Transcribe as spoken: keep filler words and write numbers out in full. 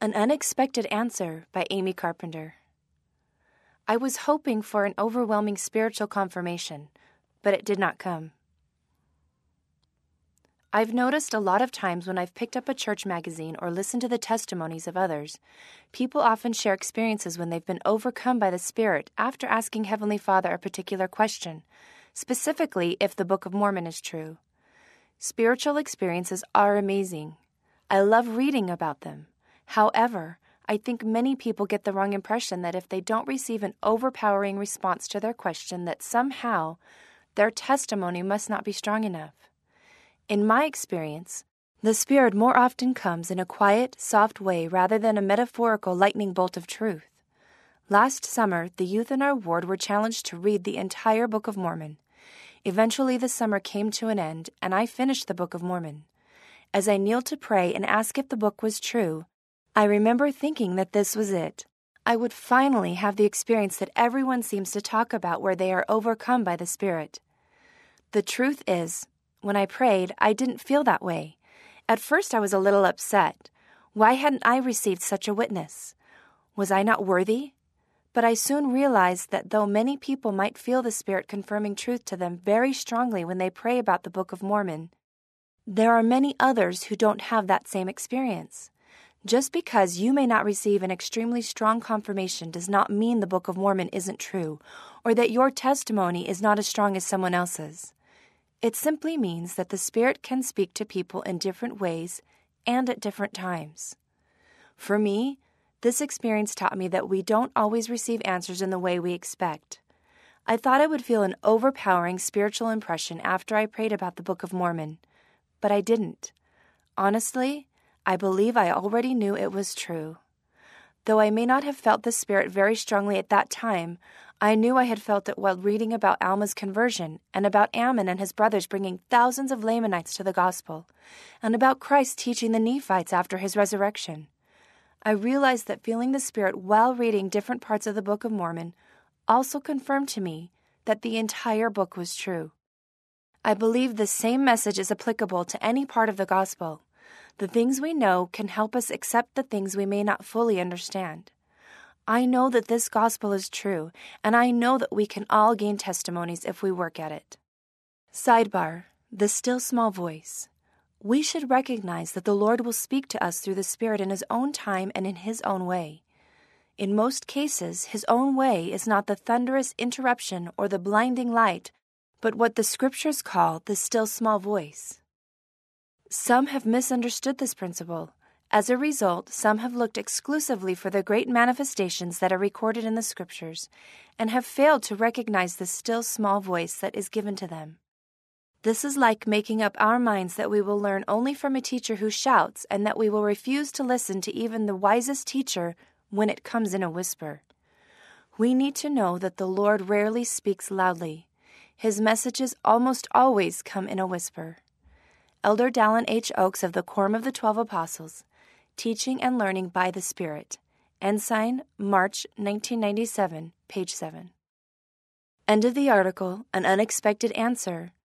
An Unexpected Answer by Amy Carpenter. I was hoping for an overwhelming spiritual confirmation, but it did not come. I've noticed a lot of times when I've picked up a church magazine or listened to the testimonies of others, people often share experiences when they've been overcome by the Spirit after asking Heavenly Father a particular question, specifically if the Book of Mormon is true. Spiritual experiences are amazing. I love reading about them. However, I think many people get the wrong impression that if they don't receive an overpowering response to their question, that somehow their testimony must not be strong enough. In my experience, the Spirit more often comes in a quiet, soft way rather than a metaphorical lightning bolt of truth. Last summer, the youth in our ward were challenged to read the entire Book of Mormon. Eventually, the summer came to an end, and I finished the Book of Mormon. As I kneeled to pray and ask if the book was true, I remember thinking that this was it. I would finally have the experience that everyone seems to talk about where they are overcome by the Spirit. The truth is, when I prayed, I didn't feel that way. At first I was a little upset. Why hadn't I received such a witness? Was I not worthy? But I soon realized that though many people might feel the Spirit confirming truth to them very strongly when they pray about the Book of Mormon, there are many others who don't have that same experience. Just because you may not receive an extremely strong confirmation does not mean the Book of Mormon isn't true, or that your testimony is not as strong as someone else's. It simply means that the Spirit can speak to people in different ways and at different times. For me, this experience taught me that we don't always receive answers in the way we expect. I thought I would feel an overpowering spiritual impression after I prayed about the Book of Mormon, but I didn't. Honestly, I believe I already knew it was true. Though I may not have felt the Spirit very strongly at that time, I knew I had felt it while reading about Alma's conversion, and about Ammon and his brothers bringing thousands of Lamanites to the gospel, and about Christ teaching the Nephites after his resurrection. I realized that feeling the Spirit while reading different parts of the Book of Mormon also confirmed to me that the entire book was true. I believe the same message is applicable to any part of the gospel. The things we know can help us accept the things we may not fully understand. I know that this gospel is true, and I know that we can all gain testimonies if we work at it. Sidebar: the still small voice. We should recognize that the Lord will speak to us through the Spirit in His own time and in His own way. In most cases, His own way is not the thunderous interruption or the blinding light, but what the Scriptures call the still small voice. Some have misunderstood this principle. As a result, some have looked exclusively for the great manifestations that are recorded in the Scriptures and have failed to recognize the still small voice that is given to them. This is like making up our minds that we will learn only from a teacher who shouts and that we will refuse to listen to even the wisest teacher when it comes in a whisper. We need to know that the Lord rarely speaks loudly. His messages almost always come in a whisper. Elder Dallin H. Oaks of the Quorum of the Twelve Apostles, Teaching and Learning by the Spirit, Ensign, March nineteen ninety-seven, page seven. End of the article, An Unexpected Answer